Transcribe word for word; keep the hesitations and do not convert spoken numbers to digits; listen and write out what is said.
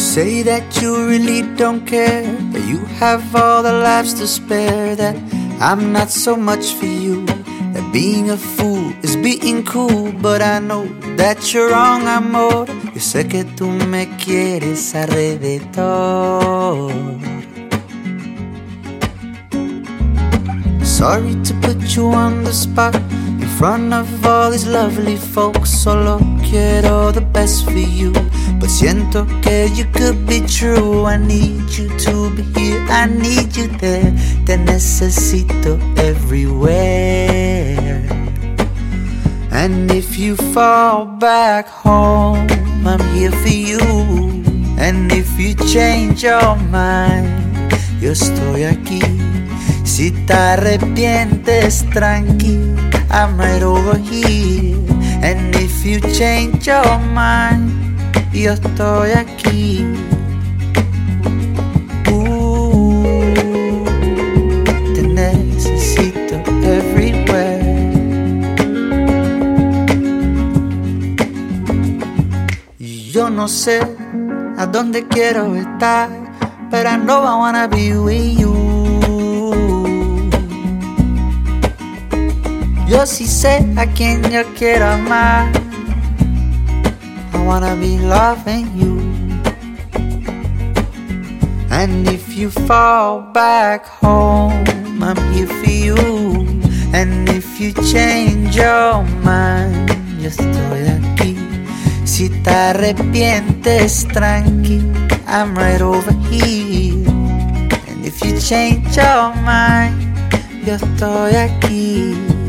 Say that you really don't care, that you have all the lives to spare, that I'm not so much for you, that being a fool is being cool. But I know that you're wrong, amor. Yo sé que tú me quieres alrededor. Sorry to put you on the spot in front of all these lovely folks. Solo quiero the best for you, but siento que you could be true. I need you to be here, I need you there. Te necesito everywhere. And if you fall back home, I'm here for you. And if you change your mind, yo estoy aquí. Si te arrepientes, tranqui, I'm right over here. And if you change your mind, yo estoy aquí. Uh, te necesito everywhere. Yo no sé a dónde quiero estar, but I know I wanna be with you. Yo sí sé a quien yo quiero amar. I wanna be loving you. And if you fall back home, I'm here for you. And if you change your mind, yo estoy aquí. Si te arrepientes, tranqui, I'm right over here. And if you change your mind, yo estoy aquí.